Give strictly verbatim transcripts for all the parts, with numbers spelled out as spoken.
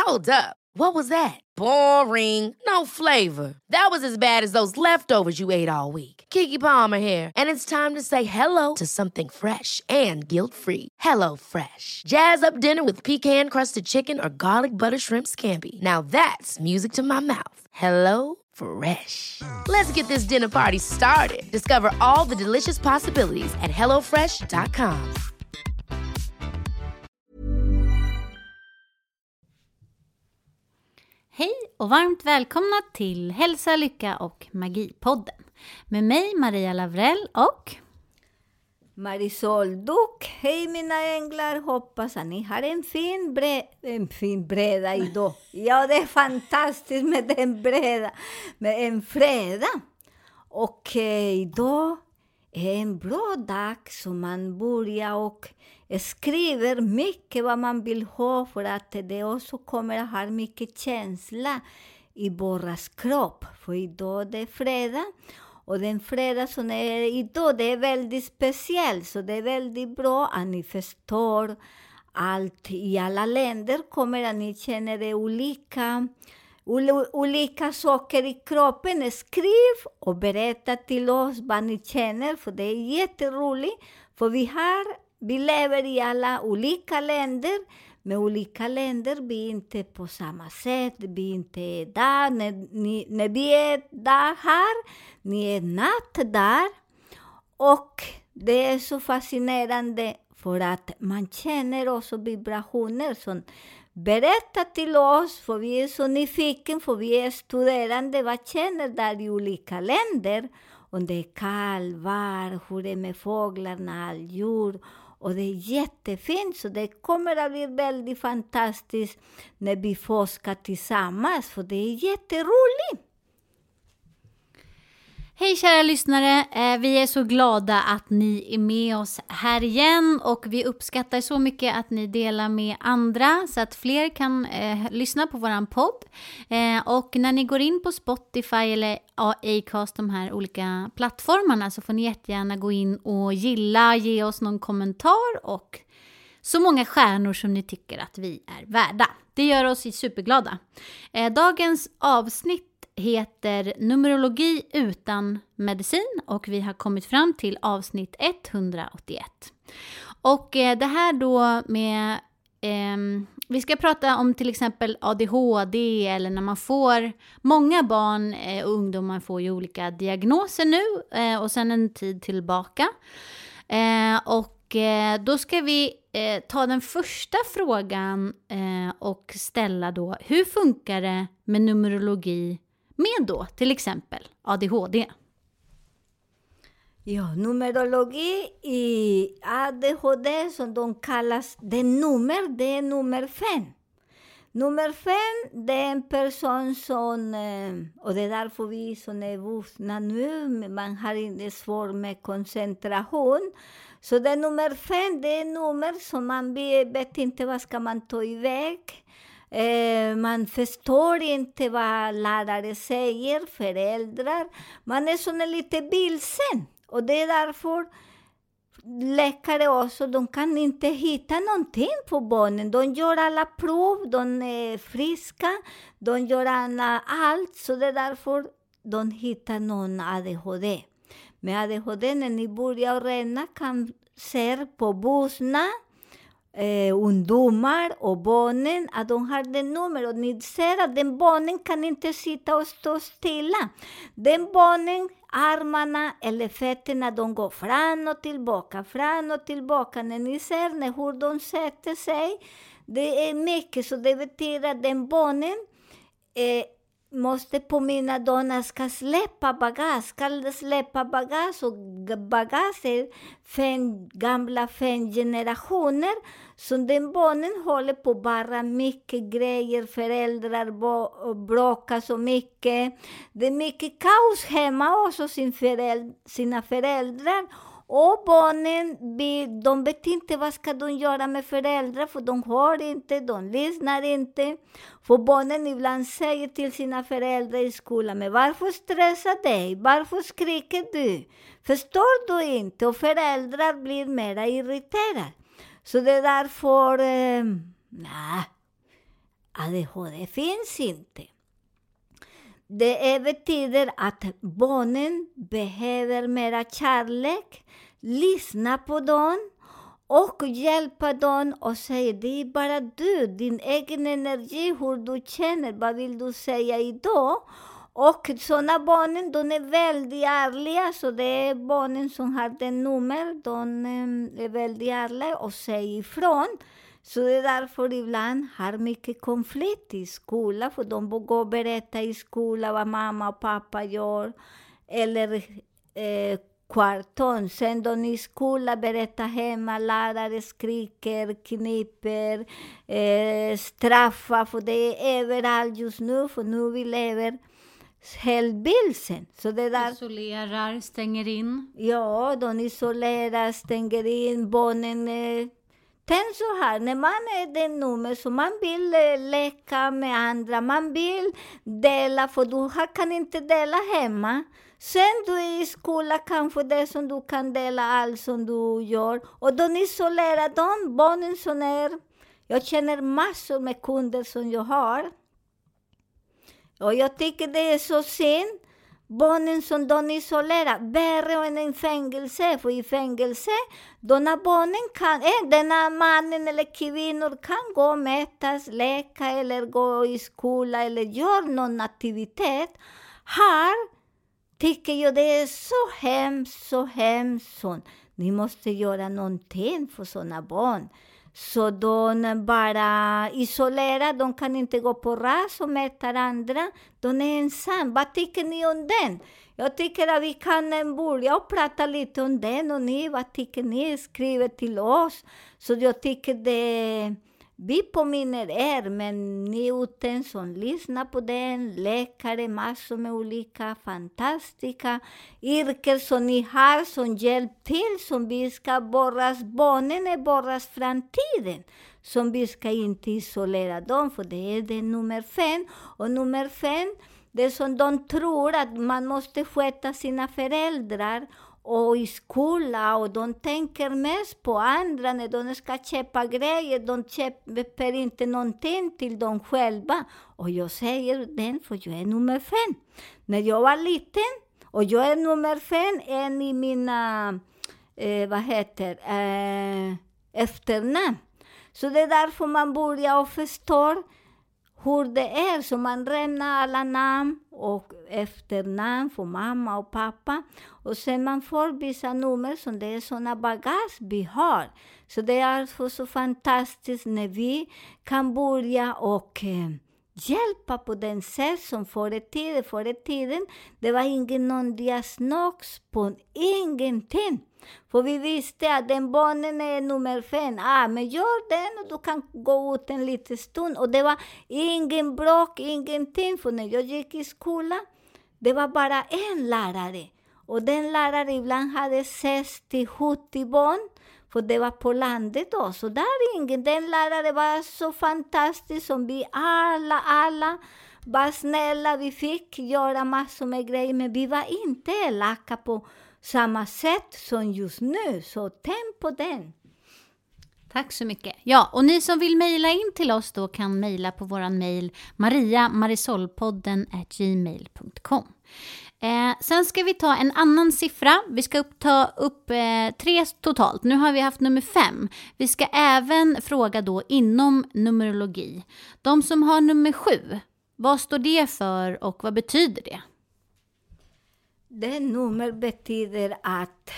Hold up. What was that? Boring. No flavor. That was as bad as those leftovers you ate all week. Keke Palmer here, and it's time to say hello to something fresh and guilt-free. Hello Fresh. Jazz up dinner with pecan-crusted chicken or garlic butter shrimp scampi. Now that's music to my mouth. Hello Fresh. Let's get this dinner party started. Discover all the delicious possibilities at hello fresh dot com. Hej och varmt välkomna till Hälsa, Lycka och Magipodden. Med mig Maria Lavrell och Marisol Duck. Hej mina änglar, hoppas att ni har en fin, bre- en fin breda idag. Ja, det är fantastiskt med den breda, med en fredag. Och eh, idag är en bra dag som man börjar och skriver mycket vad man vill ha, för att det också kommer att ha mycket känsla i våras kropp. För idag det är fredag. Och den fredag som är idag, det är väldigt speciell. Så det är väldigt bra att ni förstår allt. I alla länder kommer att ni känner det olika, olika saker i kroppen. Skriv och berätta till oss vad ni känner. För det är jätteroligt. För vi, har, vi lever i alla olika länder. Med olika länder, vi är inte på samma sätt, vi är inte där, när, ni, när vi är där här, ni är natt där. Och det är så fascinerande för att man känner också vibrationer som berättar till oss, för vi är så nyfiken, för vi är studerande, vad känner där i olika länder. Om det är kalvar, hur det är med fåglarna, all djur. Och det är jättefint, så det kommer att bli väldigt fantastiskt när vi forskar tillsammans, för det är jätteroligt. Hej kära lyssnare, vi är så glada att ni är med oss här igen och vi uppskattar så mycket att ni delar med andra så att fler kan eh, lyssna på våran podd. Eh, och när ni går in på Spotify eller Acast, de här olika plattformarna, så får ni jättegärna gå in och gilla, ge oss någon kommentar och så många stjärnor som ni tycker att vi är värda. Det gör oss superglada. Eh, dagens avsnitt heter Numerologi utan medicin och vi har kommit fram till avsnitt etthundraåttioett. Och eh, det här då med, eh, vi ska prata om till exempel A D H D eller när man får, många barn eh, och ungdomar får ju olika diagnoser nu eh, och sen en tid tillbaka. Eh, och eh, då ska vi eh, ta den första frågan eh, och ställa då, hur funkar det med numerologi med då till exempel A D H D? Ja, numerologi i A D H D som de kallas, det nummer, det är nummer fem. Nummer fem, det är en person som, och det är därför vi som är vuxna nu, man har inte svårt med koncentration. Så det är nummer fem, det är nummer som man vet inte vad ska man ta iväg. Eh, man förstår inte vad lärare säger, föräldrar. Man är sån lite vilsen. Och det är därför läkare också, de kan inte hitta någonting på barnen. De gör alla prov, de är friska, de gör alla, allt. Så det är därför de hittar någon A D H D. Med A D H D, när ni börjar räkna, kan se på vuxna, Eh, ungdomar och barnen, att de har det nummer. Och ni ser att den barnen kan inte sitta och stå stilla. Den barnen, armarna eller fötterna, de går fram och tillbaka, fram och tillbaka. När ni ser när hur de sätter sig, det är mycket. Så det betyder att den barnen eh, måste påminna dem att ska släppa bagage, ska släppa bagage, och bagage är fem, gamla fem generationer. Så den barnen håller på bara mycket grejer, föräldrar bråkar så mycket. Det är mycket kaos hemma också, sin föräldrar, sina föräldrar. Och barnen, de vet inte vad ska de göra med föräldrar, för de hör inte, de lyssnar inte. För barnen ibland säger till sina föräldrar i skolan, men varför stressar dig? Varför skriker du? Förstår du inte? Och föräldrar blir mera irriterade. Så det är därför, eh, nej, A D H D finns inte. Det betyder att barnen behöver mera kärlek, lyssna på dem och hjälpa dem och säga det är bara du, din egen energi, hur du känner, vad vill du säga idag? Och sådana barnen, de är väldigt ärliga, så det är barnen som har den nummer, de är väldigt ärliga och säger ifrån. Så det är därför ibland har mycket konflikt i skolan, för de går och berättar i skolan vad mamma och pappa gör, eller eh, kvarton. Sen de i skolan berättar hemma, lärare skriker, kniper, eh, straffar, för det är överallt just nu, för nu vi lever helbilden. Så det där isolerar, stänger in. Ja, de isolerar, stänger in, barnen. Eh, tänk så här, när man är den nummer så man vill eh, leka med andra, man vill dela, för du kan inte dela hemma. Sen du är i skolan kanske det som du kan dela allt som du gör. Och de isolerar de barnen som är, jag känner massor med kunder som jag har. Och jag tycker det är så synd. Barnen som de isolerar, värre än en fängelse. För i fängelse, denna barnen kan, eh, denna mannen eller kvinnor kan gå och mätas, leka eller gå i skola eller göra någon aktivitet. Här tycker jag det är så hemskt, så hemskt. Så ni måste göra någonting för sådana barn. Så de bara isolerar, de kan inte gå på ras och mäta andra. De är ensamma. Vad tycker ni om den? Jag tycker att vi kan börja och prata lite om den. Och ni, vad tycker ni? Skriver till oss. Så jag tycker det, vi påminner er, men ni uten som lyssnar på den, läkare, massor med olika fantastiska yrken som ni har som hjälp till, som vi ska borras, barnen är borras framtiden, som vi ska inte isolera dem, för det är det nummer fem. Och nummer fem, det som de tror att man måste sköta sina föräldrar och i skola, och de tänker mest på andra när de ska köpa grejer. De köper inte någonting till dem själva. Och jag säger den, för jag är nummer fem. När jag var liten, och jag är nummer fem, en i mina, eh, vad heter, eh, efternamn. Så det är därför man börjar och förstår hur det är, så man rämnar alla namn och efternamn för mamma och pappa. Och sen man får vissa nummer som det är sådana bagage vi har. Så det är alltså så fantastiskt när vi kan börja och eh, hjälpa på den sätt som förr i tiden. Förr i tiden, det var ingen någon diagnos på ingenting. För vi visste att den barnen är nummer fem. Ah, men gör den och du kan gå ut en liten stund. Och det var ingen bråk, ingenting. För när jag gick i skolan, det var bara en lärare. Och den lärare ibland hade sextio sjuttio barn. För det var på landet då. Så där ingen. Den lärare var så fantastisk som vi alla, alla var snälla. Vi fick göra massor med grejer. Men vi var inte elaka på samma sätt som just nu. Så tänk på den. Tack så mycket. Ja, och ni som vill mejla in till oss då kan mejla på våran mejl maria marisolpodden at gmail dot com. Eh, sen ska vi ta en annan siffra. Vi ska upp, ta upp eh, tre totalt. Nu har vi haft nummer fem. Vi ska även fråga då inom numerologi. De som har nummer sju, vad står det för och vad betyder det? Det nummer betyder att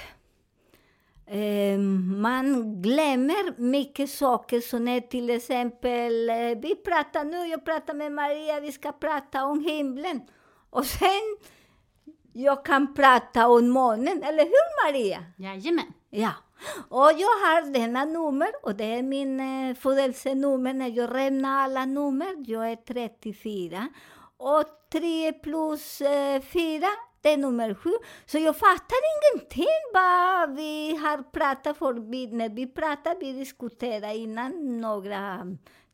eh, man glömmer mycket saker. Så när till exempel, eh, vi pratar nu, jag pratar med Maria, vi ska prata om himlen. Och sen jag kan prata om månen, eller hur Maria? Jajamän. Ja, och jag har denna nummer, och det är min eh, födelsenummer när jag rämnar alla nummer. Jag är trettiofyra, och tre plus eh, fyra, det är nummer sju. Så jag fattar ingenting vad vi har pratat för. Vi, när vi pratar, vi diskuterar innan några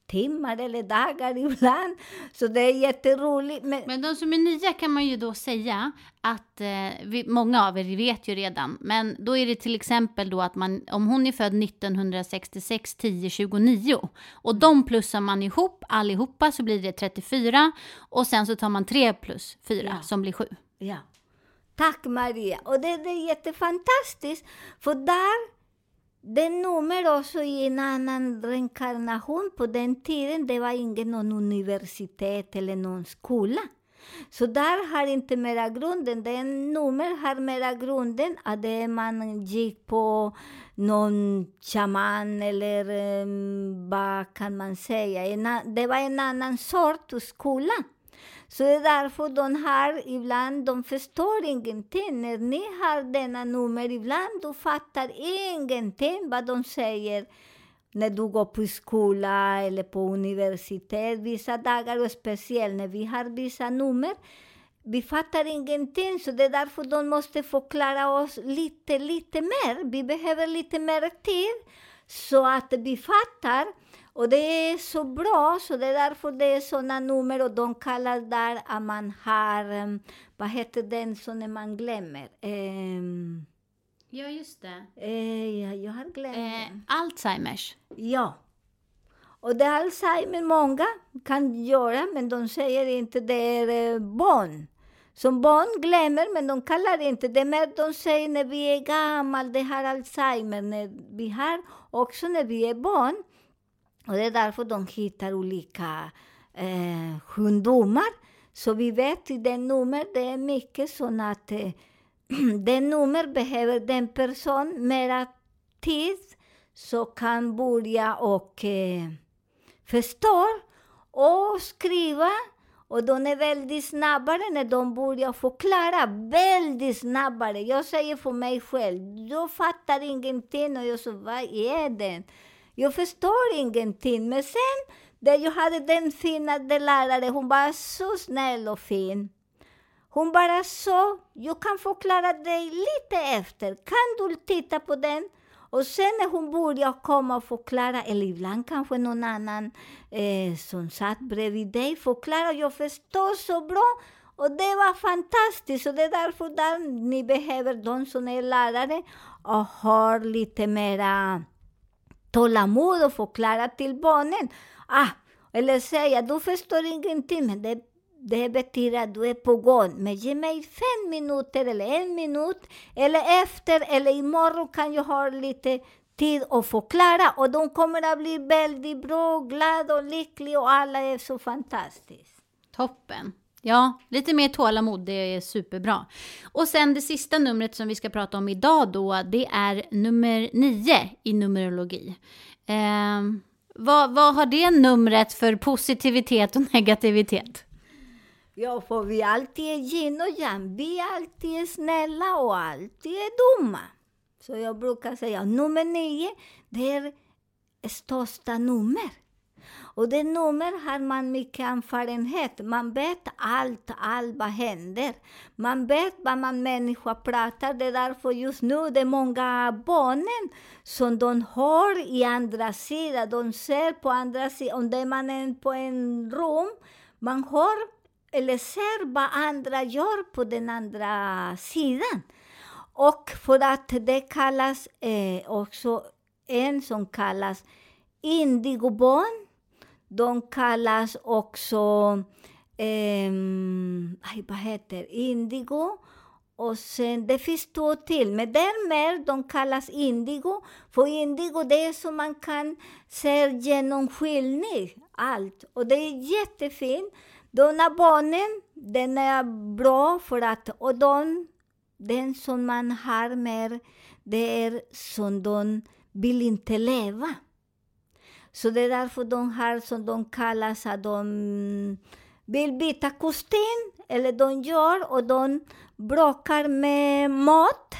timmar eller dagar ibland. Så det är jätteroligt. Men, men de som är nya kan man ju då säga att eh, vi, många av er vet ju redan. Men då är det till exempel då att man, om hon är född nittonhundrasextiosex tio tjugonio och de plussar man ihop allihopa så blir det trettiofyra och sen så tar man tre plus fyra ja. Som blir sju. Ja. Tack Maria. Och det, det är jättefantastiskt. För där, det nummer också i en annan reinkarnation på den tiden, det var ingen någon universitet eller någon skola. Så där har inte mera grunden. Den nummer har mera grunden att det man gick på någon shaman eller um, vad kan man säga. En, det var en annan sort skola. Så det är därför de har ibland, de förstår ingenting. När ni har denna nummer ibland, du fattar ingenting vad de säger när du går på skola eller på universitet. Vissa dagar och speciellt när vi har vissa nummer, vi fattar ingenting. Så det är därför de måste förklara oss lite, lite mer. Vi behöver lite mer tid så att vi fattar. Och det är så bra, så det är därför det är sådana nummer. Och de kallar där att man har, um, vad heter den som man glömmer? Um, ja, just det. Uh, ja, jag har glömt eh, Alzheimers. Ja. Och det är Alzheimer många kan göra, men de säger inte det är uh, barn. Som barn glömmer, men de kallar inte det. Men de säger när vi är gamla, det har Alzheimer. När vi har också när vi är barn. Och det är därför de hittar olika eh, sjukdomar. Så vi vet i den nummer, det är mycket så att eh, den nummer behöver den person mera tid. Så kan börja och eh, förstå och skriva. Och de är väldigt snabbare när de börjar förklara. Väldigt snabbare. Jag säger för mig själv, jag fattar ingenting. Och jag så, vad är det? Jag förstår ingenting, men sen där jag hade den fina lärare, hon var så snäll och fin. Hon bara så, jag kan förklara dig lite efter, kan du titta på den? Och sen när hon började komma och förklara, eller ibland kanske någon annan eh, som satt bredvid dig förklara, jag förstår så bra. Och det var fantastiskt, och det är därför där ni behöver de som är lärare och har lite mera tålamod och förklara till barnen. Ah, eller säga, du förstår ingenting, men det, det betyder att du är på gång. Men ge mig fem minuter eller en minut, eller efter eller imorgon kan jag ha lite tid att förklara. Och de kommer att bli väldigt bra, glada och lyckliga och alla är så fantastiskt. Toppen. Ja, lite mer tålamod, det är superbra. Och sen det sista numret som vi ska prata om idag då, det är nummer nio i numerologi. Eh, vad, vad har det numret för positivitet och negativitet? Ja, för vi alltid är yin och yang. Vi alltid är snälla och alltid är dumma. Så jag brukar säga, nummer nio, det är största nummer. Och det nummer har man mycket erfarenhet. Man vet allt, allt vad händer. Man vet vad man människa pratar. Det är därför just nu det är många barnen som de har i andra sidan. De ser på andra sidan. Om det är man är på en rum, man hör eller ser vad andra gör på den andra sidan. Och för att det kallas eh, också en som kallas indigobarn. De kallas också, eh, vad heter indigo. Och sen, det finns två till. Men därmed de kallas indigo. För indigo det är som man kan se genomskinlig. Allt. Och det är jättefint. De här barnen, den är bra för att, och de, den som man har mer, det är som de vill inte leva. Så det är därför de har som de kallas att de vill byta kostym. Eller de gör och de bråkar med mat.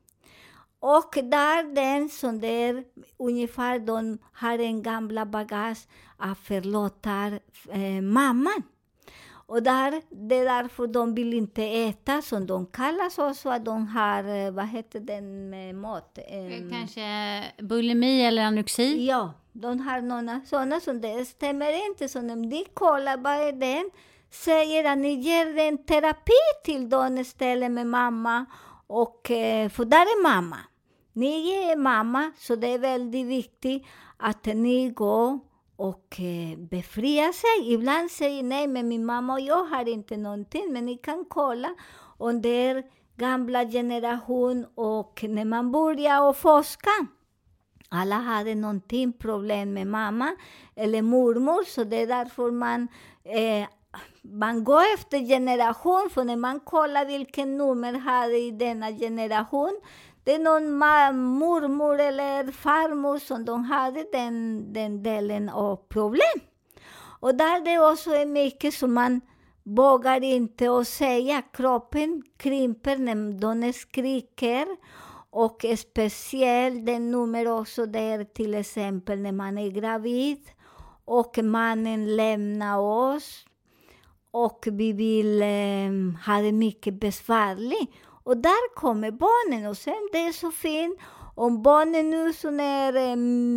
Och där den som det är ungefär de har en gamla bagage att förlåta eh, mamman. Och där, det är därför de vill inte äta, som de kallas också, att de har, vad heter den med mat? Um, Kanske bulimi eller anorexi? Ja, de har några sådana som det stämmer inte. Så när de kollar vad är den, säger att ni ger en terapi till dem istället med mamma. Och, eh, för där är mamma. Ni är mamma, så det är väldigt viktigt att ni går och eh, befriar sig. Ibland säger nej, men min mamma och jag har inte någonting. Men ni kan kolla om det är gamla generation och när man börjar och forska. Alla hade någonting problem med mamma eller mormor, så det är därför man, eh, man går efter generation. För när man kollar vilken nummer hade i denna generation, det är någon ma- mormor eller farmor som de hade den, den delen av problem. Och där det också är mycket som man vågar inte att säga. Kroppen krymper när de skriker. Och speciellt den nummer också där till exempel när man är gravid. Och mannen lämnar oss. Och vi vill eh, ha det mycket besvärligt. Och där kommer barnen. Och sen det är så fint. Om barnen nu som är eh,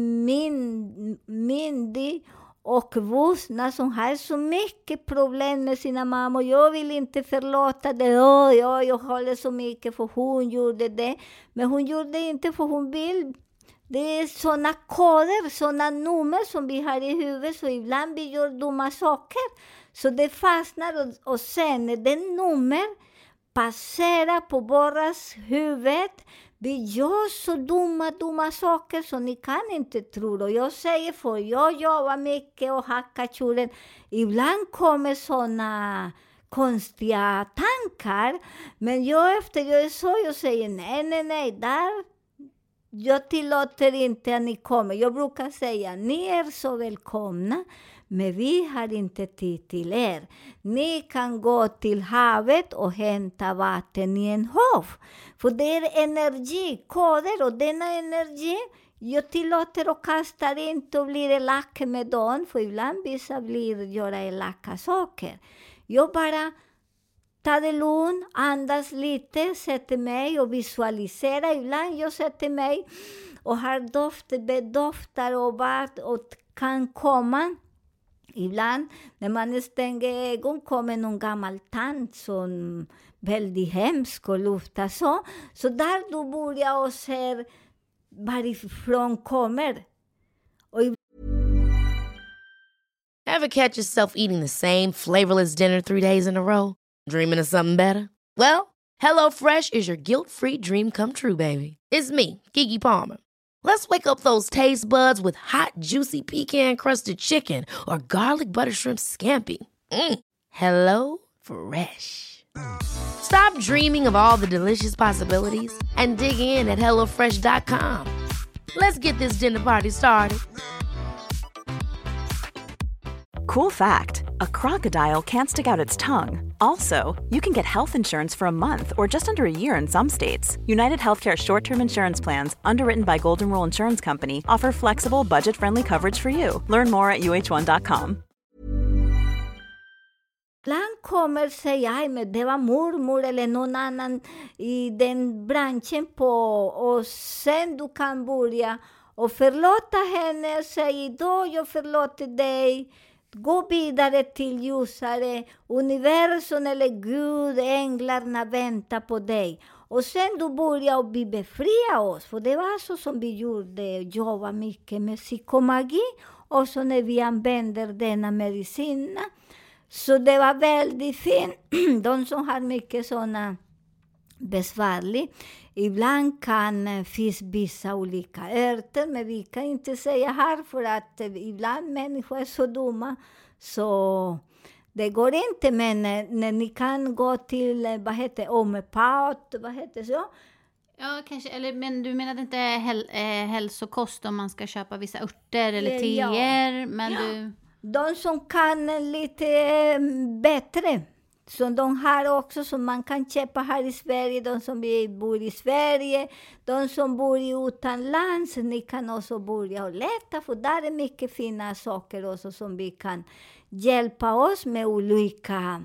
min, myndig och vuxna som har så mycket problem med sina mammor. Jag vill inte förlåta det. Oh, ja, jag håller så mycket för hon gjorde det. Men hon gjorde det inte för hon vill. Det är sådana koder, sådana nummer som vi har i huvudet. Så ibland vi gör dumma saker. Så det fastnar och, och sen när den nummer passerar på våras huvud. Vi gör så dumma, dumma saker som ni kan inte tro. Och jag säger för jag jobbar mycket och hackar tjuren. Ibland kommer sådana konstiga tankar. Men jag efter jag är så, jag säger nej, nej, nej. Där, jag tillåter inte att ni kommer. Jag brukar säga, ni är så välkomna. Men vi har inte tid till er. Ni kan gå till havet och hämta vatten i en hav. För det är energi, koder. Och denna energi, jag tillåter och kastar inte och blir elak med dem. För ibland vissa blir göra elaka saker. Jag bara tar det lugnt, andas lite, sätter mig och visualiserar. Ibland jag sätter mig och har doft, bedoftar och vart och kan komma. Ibland när man stänger ögon kommer någon gammal tant som väldigt hemsk och luftar så. Så där då börjar jag se varifrån kommer. Och Ever catch yourself eating the same flavorless dinner three days in a row? Dreaming of something better? Well, HelloFresh is your guilt-free dream come true, baby. It's me, Keke Palmer. Let's wake up those taste buds with hot, juicy pecan-crusted chicken or garlic butter shrimp scampi. Mm. Hello Fresh. Stop dreaming of all the delicious possibilities and dig in at hello fresh dot com. Let's get this dinner party started. Cool fact, a crocodile can't stick out its tongue. Also, you can get health insurance for a month or just under a year in some states. United Healthcare short-term insurance plans, underwritten by Golden Rule Insurance Company, offer flexible, budget-friendly coverage for you. Learn more at u h one dot com. ibland kommer säga, aj, men det var mormor eller någon annan i den branschen på. Och sen du kan börja och förlåta henne och säga, då jag förlåter dig. Gå vidare till ljusare. Universum eller Gud, änglarna väntar på dig. Och sen du börjar och vi befria oss. För det var så som vi gjorde. Jobba mycket med psykomagi. Och så när vi använder denna medicin. Så det var väldigt fint. De som har mycket sådana besvärligt. Ibland kan finnas vissa olika örter, men vi kan inte säga här för att ibland människor är så dumma. Så det går inte, men när ni kan gå till, vad heter homeopat, vad heter så? Ja, kanske, eller, men du menar inte häl, eh, hälsokost om man ska köpa vissa örter eller teer, ja. Men ja. Du... De som kan lite bättre. Så de har också som man kan köpa här i Sverige, de som bor i Sverige, de som bor i utanlands, ni kan också börja och leta, för där är mycket fina saker också som vi kan hjälpa oss med olika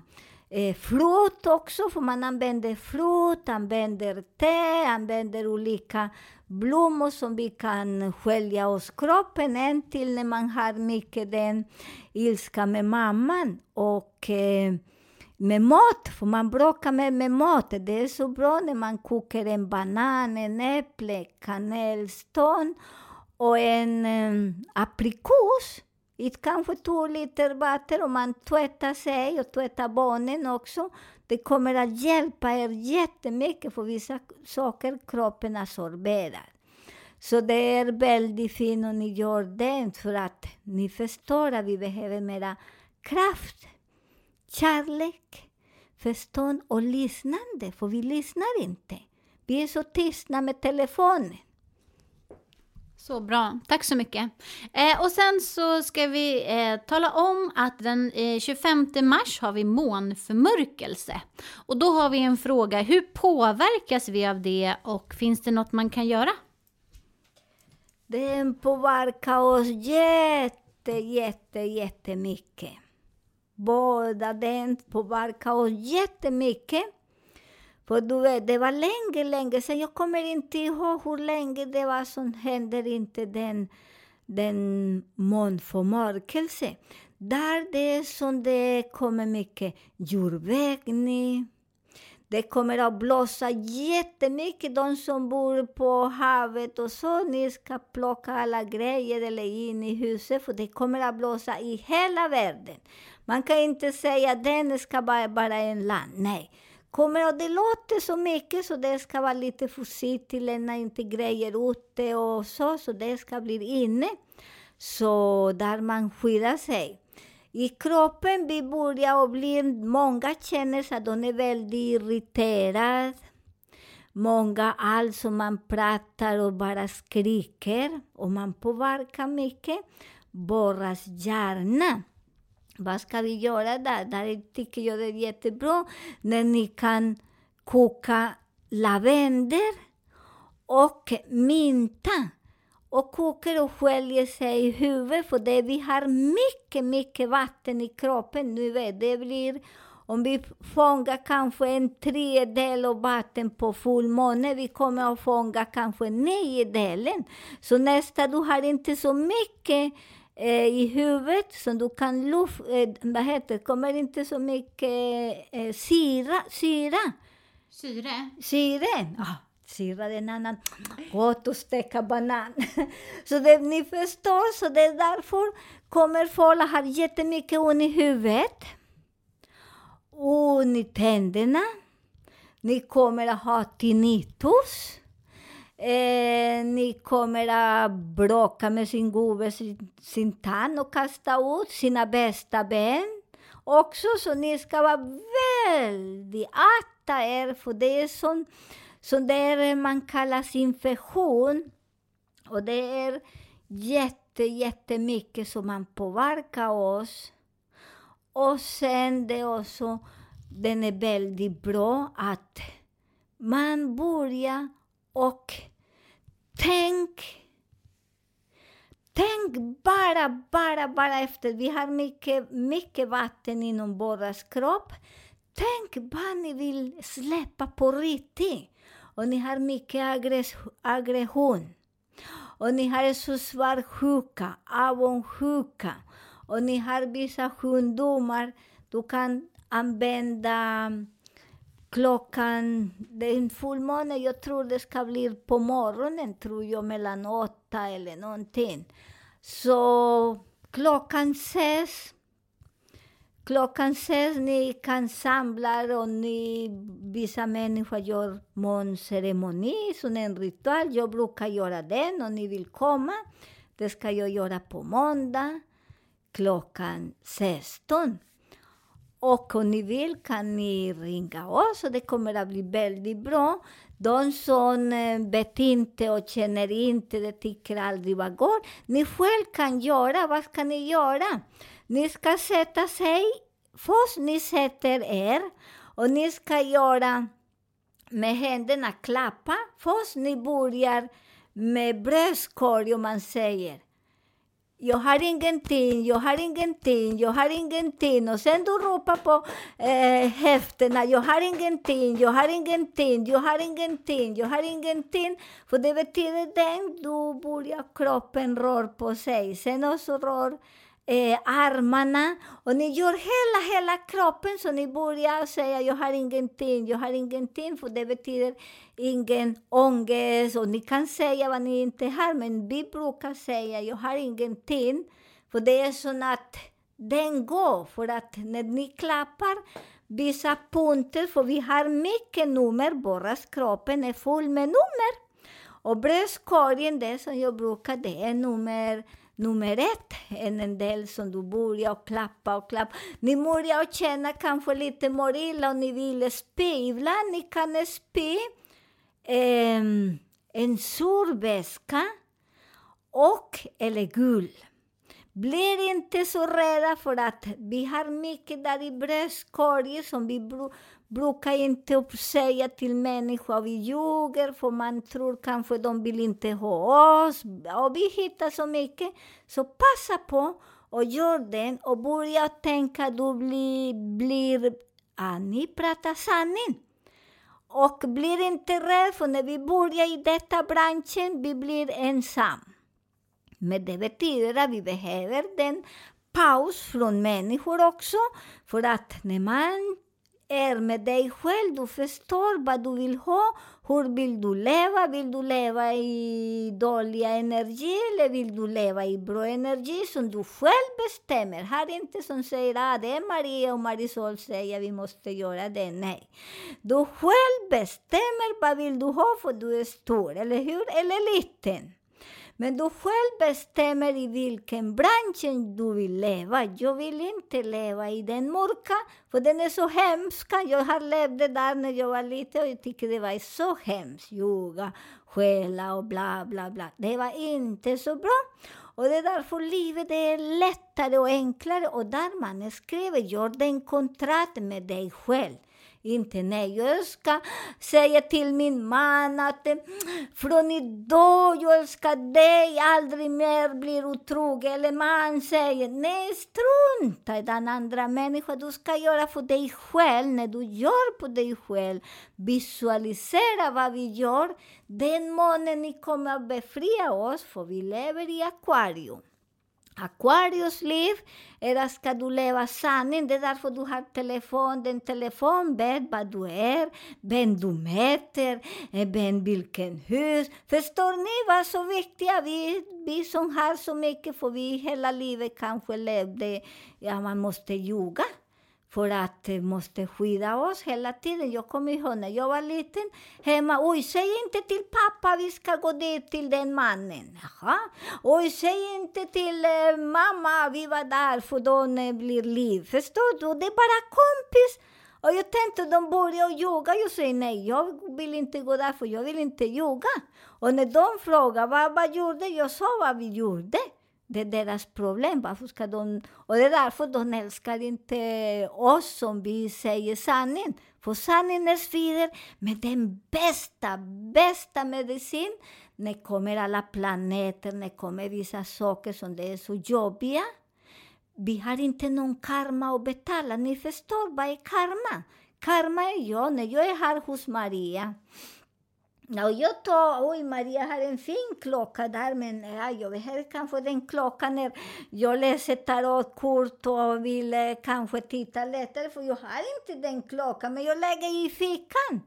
Eh, frukt också, för man använder frukt, använder te, använder olika blommor som vi kan skölja oss kroppen. En till när man har mycket den ilska med mamman och eh, med mat, för man bråkar med, med mat. Det är så bra när man kokar en banan, en äpple, kanelstånd och en eh, aprikos. Det kanske två liter vatten och man tvättar sig och tvättar barnen också. Det kommer att hjälpa er jättemycket för vissa saker kroppen absorberar. Så det är väldigt fint om ni gör det för att ni förstår att vi behöver mera kraft, kärlek, förstånd och lyssnande. För vi lyssnar inte. Vi är så tystna med telefonen. Så bra, tack så mycket. Eh, och sen så ska vi eh, tala om att den eh, tjugofemte mars har vi månförmörkelse. Och då har vi en fråga, hur påverkas vi av det och finns det något man kan göra? Den påverkar oss jätte, jätte, jättemycket. Båda den påverkar oss jättemycket. För du vet, det var länge, länge sedan. Jag kommer inte ihåg hur länge det var som händer inte den, den månförmörkelse. Där det är som det kommer mycket jordbävning. Det kommer att blåsa jättemycket. De som bor på havet och så, ni ska plocka alla grejer eller in i huset. För det kommer att blåsa i hela världen. Man kan inte säga att den ska vara bara en land. Nej. Kommer att det låter så mycket så det ska vara lite försiktigt, lämna inte grejer ute och så, så det ska bli inne. Så där man skyddar sig. I kroppen vi börjar och blir, många känner sig att de är väldigt irriterade. Många allt som man pratar och bara skriker och man påverkar mycket. Borras hjärna. Vad ska vi göra där? Där tycker jag det är jättebra när ni kan koka lavendel och mynta. Och kokar och sköljer sig i huvudet. För det vi har mycket, mycket vatten i kroppen. Nu vet det blir, om vi fångar kanske en tredjedel av vatten på fullmåne. Vi kommer att fånga kanske nio delen. Så nästa du har inte så mycket i huvudet som du kan luft, eh, vad heter, kommer inte så mycket eh, syra, syra. Syre? Syre. Ah, syra är en annan. Gott att steka banan. Så det, ni förstår, så det är därför kommer folk att ha jättemycket ont i huvudet. Ont i tänderna. Ni kommer att ha tinnitus. Eh, ni kommer att bråka med sin gubbe, sin, sin tann och kasta ut sina bästa ben. Också så ni ska vara väldigt akta er, för det är sån, så det är man kallar infektion. Och det är jätte, jättemycket som man påverkar oss. Och sen det också, den är väldigt bra att man börjar och tänk, tänk bara, bara, bara efter. Vi har mycket, mycket vatten inom våras kropp. Tänk vad ni vill släppa på riktigt. Och ni har mycket aggression. Och ni har så svår sjuka, avundsjuka. Och ni har vissa sjukdomar. Du kan använda klockan, det är en fullmåne, jag tror det ska bli på morgonen, tror jag, mellan åtta eller någonting. Så klockan sex, klockan sex ni kan samla och ni, vissa människor gör månceremoni, som en ritual. Jag brukar göra den och ni vill komma. Det ska jag göra på måndag, klockan sexton. Och om ni vill kan ni ringa oss och det kommer att bli väldigt bra. De som vet inte och känner inte, det tycker aldrig vad går. Ni själv kan göra, vad ska ni göra? Ni ska sätta sig, först ni sätter er och ni ska göra med händerna klappa. Först ni börjar med bröstkorg och man säger jag har ingenting, jag har ingenting, jag har ingenting. Och sen du ropar på eh, häfterna, jag har ingenting, jag har ingenting, jag har ingenting, jag har ingenting. För det betyder den, då börjar kroppen röra på sig. Sen också rör eh, armarna. Och ni gör hela, hela kroppen, så ni börjar säga, jag har ingenting, jag har ingenting. För det betyder ingen ångest. Och ni kan säga vad ni inte har, men vi brukar säga, jag har ingenting. För det är så att den går. För att när ni klappar vissa punkter, för vi har mycket nummer, bara kroppen är full med nummer. Och bröstkorgen, det som jag brukar, det är nummer nummer ett. En, en del som du börjar och klappa och klappa. Ni börjar och känna kanske lite morilla och ni vill spy. Ibland ni kan spy eh, en surväska och eller gul. Blir inte så rädda, för att vi har mycket där i bröstkorgen som vi br- brukar inte säga till människor. Vi ljuger, för man tror kanske de vill inte ha oss. Och vi hittar så mycket. Så passa på och gör den och börja tänka att du blir, blir ah, ni pratar sanning. Och blir inte rädd, för när vi börjar i detta branschen, vi blir ensam. Men det betyder att vi behöver den paus från människor också. För att när man är med dig själv, du förstår vad du vill ha. Hur vill du leva? Vill du leva i dåliga energi eller vill du leva i bra energi som du själv bestämmer? Här är inte som säger att ah, det är Maria och Marisol säger vi måste göra det. Nej. Du själv bestämmer vad vill du ha, för du är stor, eller hur? Eller liten. Men du själv bestämmer i vilken bransch du vill leva. Jag vill inte leva i den mörka, för den är så hemsk. Jag har levt där när jag var liten och jag tycker det var så hemskt. Yoga, själa och bla bla bla. Det var inte så bra. Och det är därför livet är lättare och enklare. Och där man skriver, gör den kontrakt med dig själv. Inte nej, jag ska säga till min man att från idag jag ska dig aldrig mer bli otrogen. Eller man säger, nej, strunta i den andra människan. Du ska göra för dig själv. När du gör på dig själv, visualisera vad vi gör. Den månaden ni kommer att befria oss, för vi lever i akvarium. Aquarius liv är att ska du leva sanning. Det är därför du har telefon. Den telefon vet vad du är, vem du möter, vem vilken hus. Förstår ni vad så viktiga vi, vi som har så mycket, för vi hela livet kanske levde, ja man måste ljuga. För att uh, måste skydda oss hela tiden. Jag kommer ihåg när jag var liten hemma. Oj, säg inte till pappa vi ska gå dit till den mannen. Jaha. Oj, säg inte till uh, mamma vi var där, för då uh, blir liv. Förstår du? Det är bara kompis. Och jag tänkte de började ljuga. Jag säger nej, jag vill inte gå där, för jag vill inte ljuga. Och när de frågar vad, vad gjorde, jag sa vad vi gjorde. Det är deras problem. Varför ska de... Och det är därför de älskar inte oss som vi säger sanningen. För sanningen svider med den bästa, bästa medicin. När kommer alla planeter, när kommer vissa saker som det är så jobbiga. Vi har inte någon karma att betala. Ni förstår, vad är karma? Karma är jag, när jag är här hos Maria. Ja, jag tar, oj Maria har en fin klocka där, men ja, jag behöver kanske den klockan när jag läser tarotkort och vill eh, kanske titta lättare, för jag har inte den klockan, men jag lägger i fickan.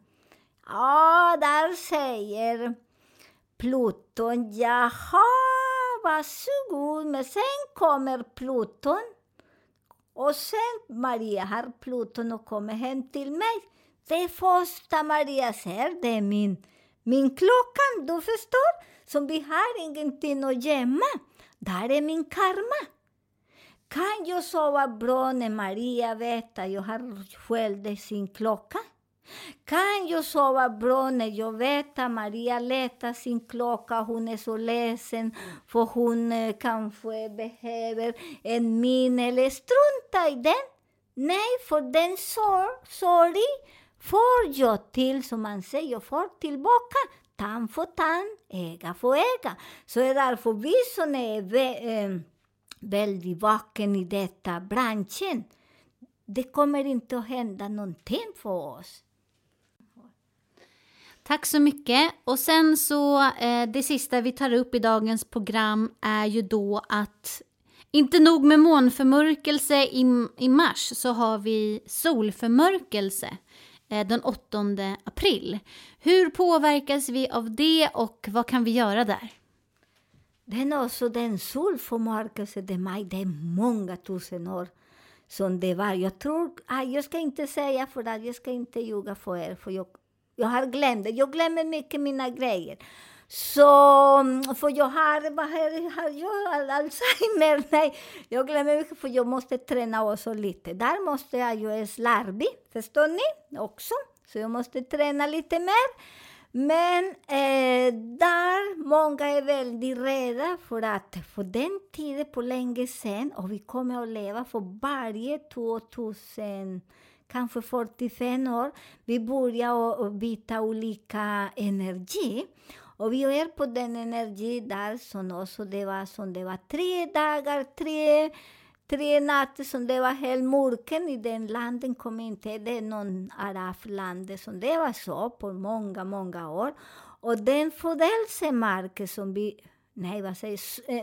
Ja, där säger Pluton, jaha, varsågod, men sen kommer Pluton och sen Maria har Pluton och kommer hem till mig. Det första Maria säger, det är min Min klockan, du förstår, som vi har ingenting att gömma. Där är min karma. Kan jag sova bra när Maria vet att jag har själv sin klocka? Kan jag sova bra när jag vet att Maria letar sin klocka? Hon är så ledsen för hon eh, kanske behöver en minne eller strunta i den. Nej, för den sor- sorg får jag till, som man säger, jag får tillbaka. Tand för tand, äga för äga. Så är därför vi som är, äh, väldigt vaken i detta branschen, det kommer inte att hända någonting för oss. Tack så mycket. Och sen så eh, det sista vi tar upp i dagens program är ju då att inte nog med månförmörkelse i, i mars, så har vi solförmörkelse eh, den åttonde april. Hur påverkas vi av det och vad kan vi göra där? Den också, den solförmörkelse, det är, det är många tusen år som det var. Jag tror, jag ska inte säga för att jag ska inte ljuga för er, för jag Jag har glömt det. Jag glömmer mycket mina grejer. Så, för jag har, vad har, har jag Alzheimer? Nej, jag glömmer mycket för jag måste träna också lite. Där måste jag ju slarvig, förstår ni? Också. Så jag måste träna lite mer. Men eh, där många är väldigt rädda för att för den tiden på länge sedan, och vi kommer att leva för varje tvåtusen kanske fyrtiofem år, vi börjar byta olika energi. Och vi är på den energi där som också det var, som det var tre dagar, tre, tre natter som det var helt mörken i den landen. Kom inte det är någon arabland som det var så på många, många år. Och den födelsemarken som vi, nej vad säger eh,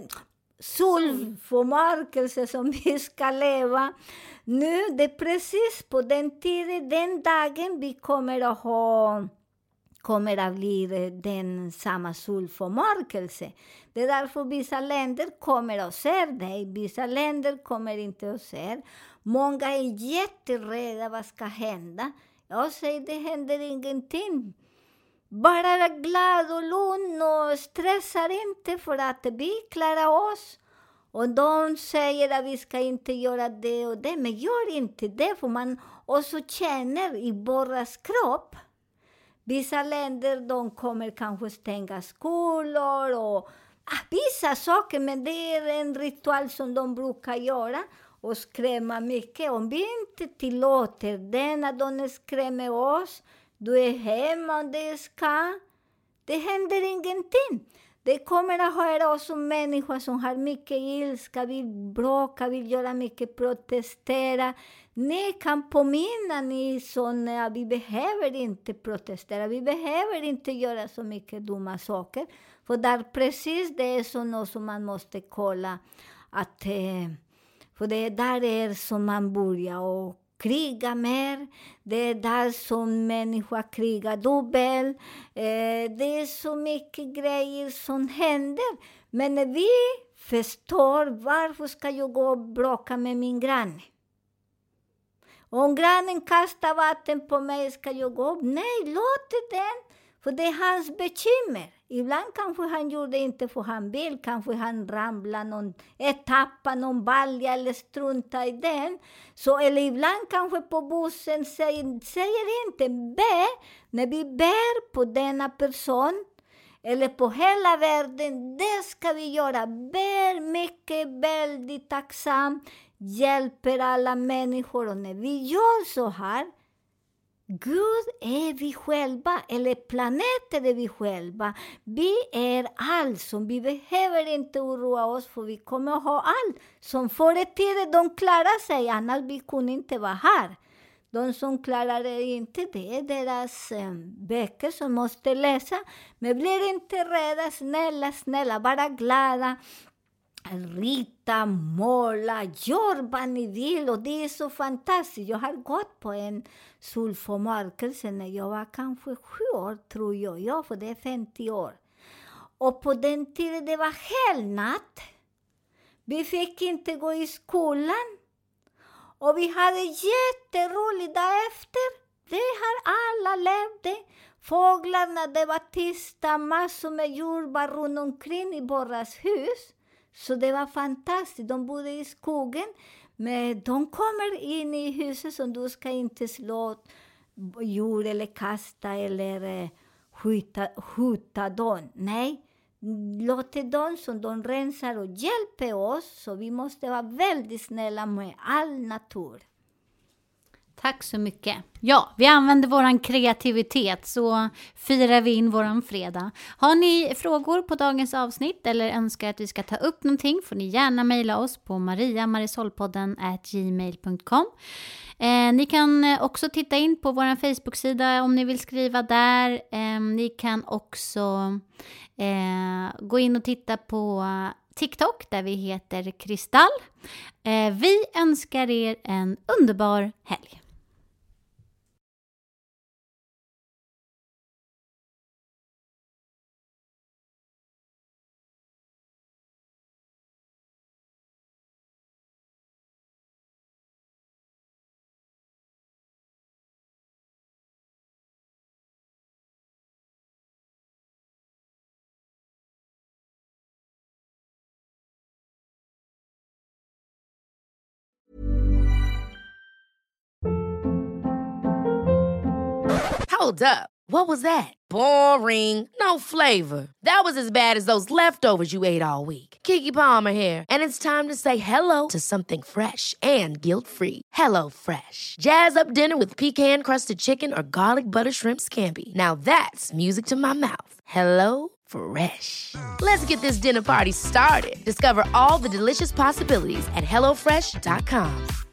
solförmörkelse som vi ska leva. Nu, det är precis på den tiden, den dagen vi kommer att ha, kommer att bli den samma solförmörkelse. Det är därför vissa länder kommer att se det, vissa länder kommer inte att se. Många är jätterädda vad ska hända. Jag säger det händer ingenting. Bara glad och lugn och stressar inte för att vi klarar oss. Och de säger att vi ska inte göra det och det. Men gör inte det, för man också känner i våras kropp. Vissa länder de kommer kanske stänga skolor och ah, vissa saker. Men det är en ritual som de brukar göra. Och skrämma mycket. Om vi inte tillåter den att de skrämmer oss. Du är hemma och det ska. Det händer ingenting. Det kommer att höra oss som människor som har mycket ilska, vill bråka, vill göra mycket protestera. Ni kan påminna ni som att vi behöver inte protestera. Vi behöver inte göra så mycket dumma saker. För där precis det är så något som man måste kolla. Att, för det där är som man börjar och kriga mer. Det är där som människor krigar dubbel. Eh, det är så mycket grejer som händer. Men när vi förstår varför ska jag gå och bråka med min granne. Om grannen kastar vatten på mig ska jag gå upp. Nej, låt den. För det är hans bekymmer. Ibland kanske han gjorde det inte för han vill. Kanske han ramlar någon, tappar någon balja eller strunta i den. Så, eller ibland kanske på bussen säger, säger inte be. När vi ber på denna person. Eller på hela världen. Det ska vi göra. Ber mycket, väldigt tacksam. Hjälper alla människor. Och när vi gör så här. Gud är vi själva, eller planeten är vi själva. Vi är allt som vi behöver inte oroa oss för vi kommer att ha allt. Som förr i tiden de klarar sig, annars vi kunde inte vara här. De som klarar det inte, det är deras eh, böcker som måste läsa. Men blir inte rädda, snälla, snälla, bara glada. Rita, måla, gör vad ni vill och det är så fantastiskt. Jag har gått på en solförmörkelse när jag var kanske sju år tror jag, ja för det är femtio år. Och på den tiden det var helgnatt. Vi fick inte gå i skolan. Och vi hade jätteroligt därefter. Det har alla levde. Fåglarna, det var tysta, massor med djur bara runt omkring i våras hus. Så det var fantastiskt. De bodde i skogen. Men de kommer in i huset som du ska inte slå djur eller kasta eller eh, skjuta, skjuta dem. Nej, låt dem som de rensar och hjälper oss. Så vi måste vara väldigt snälla med all natur. Tack så mycket. Ja, vi använder våran kreativitet så firar vi in våran fredag. Har ni frågor på dagens avsnitt eller önskar att vi ska ta upp någonting får ni gärna mejla oss på mariamarisolpodden at gmail dot com. Eh, ni kan också titta in på vår Facebook-sida om ni vill skriva där. Eh, ni kan också eh, gå in och titta på TikTok där vi heter Kristall. Eh, vi önskar er en underbar helg. Hold up. What was that? Boring. No flavor. That was as bad as those leftovers you ate all week. Keke Palmer here, and it's time to say hello to something fresh and guilt-free. Hello Fresh. Jazz up dinner with pecan-crusted chicken or garlic butter shrimp scampi. Now that's music to my mouth. Hello Fresh. Let's get this dinner party started. Discover all the delicious possibilities at hello fresh dot com.